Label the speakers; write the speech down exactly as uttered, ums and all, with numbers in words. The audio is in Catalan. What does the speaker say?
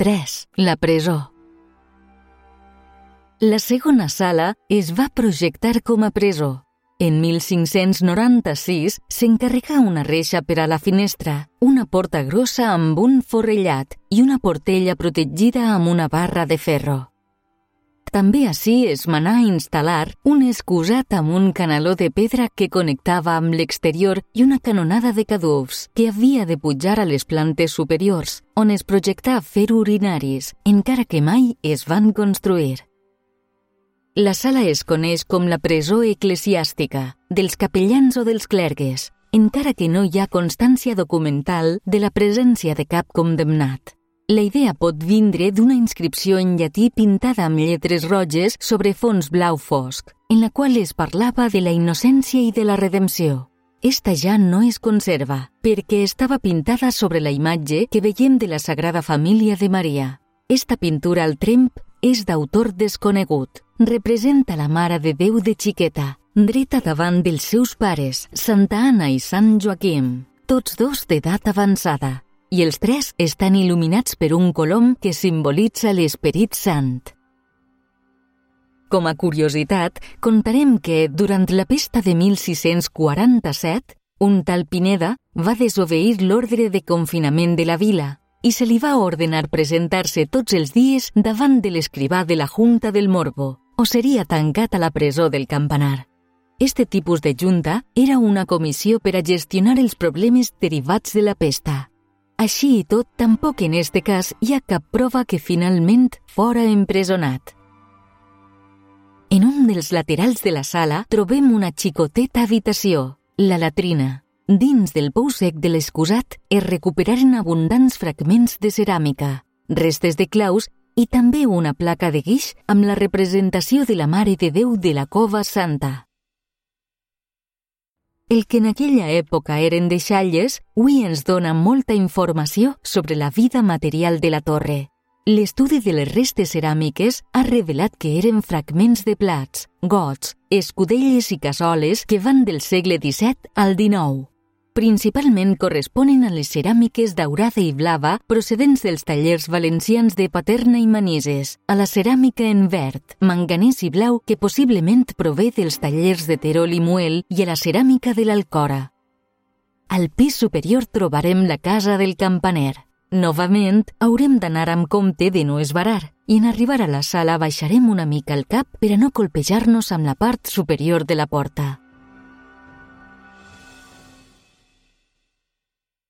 Speaker 1: tres. La presó. La segona sala es va projectar com a presó. En mil cinc-cents noranta-sis s'encarregà una reixa per a la finestra, una porta grossa amb un forrellat i una portella protegida amb una barra de ferro. També ací es manà instal·lar un excusat amb un canaló de pedra que connectava amb l'exterior i una canonada de cadufs que havia de pujar a les plantes superiors, on es projectà fer urinaris, encara que mai es van construir. La sala es coneix com la presó eclesiàstica, dels capellans o dels clergues, encara que no hi ha constància documental de la presència de cap condemnat. La idea pot vindre d'una inscripció en llatí pintada amb lletres roges sobre fons blau fosc, en la qual es parlava de la innocència i de la redempció. Esta ja no es conserva, perquè estava pintada sobre la imatge que veiem de la Sagrada Família de Maria. Esta pintura al tremp és d'autor desconegut. Representa la Mare de Déu de xiqueta, dreta davant dels seus pares, Santa Anna i Sant Joaquim, tots dos d'edat avançada, i els tres estan il·luminats per un colom que simbolitza l'Esperit Sant. Com a curiositat, contarem que, durant la pesta de mil sis-cents quaranta-set, un tal Pineda va desobeir l'ordre de confinament de la vila i se li va ordenar presentar-se tots els dies davant de l'escrivà de la Junta del Morbo, o seria tancat a la presó del Campanar. Este tipus de junta era una comissió per a gestionar els problemes derivats de la pesta. Així i tot, tampoc en este cas hi ha cap prova que finalment fora empresonat. En un dels laterals de la sala trobem una xicoteta habitació, la latrina. Dins del pou sec de l'excusat es recuperaren abundants fragments de ceràmica, restes de claus i també una placa de guix amb la representació de la Mare de Déu de la Cova Santa. El que en aquella època eren deixalles, avui ens dona molta informació sobre la vida material de la torre. L'estudi de les restes ceràmiques ha revelat que eren fragments de plats, gots, escudelles i cassoles que van del segle disset al dinou. Principalment corresponen a les ceràmiques daurada i blava procedents dels tallers valencians de Paterna i Manises, a la ceràmica en verd, manganès i blau que possiblement prové dels tallers de Terol i Muel i a la ceràmica de l'Alcora. Al pis superior trobarem la casa del campaner. Novament, haurem d'anar amb compte de no esvarar i en arribar a la sala baixarem una mica el cap per a no colpejar-nos amb la part superior de la porta.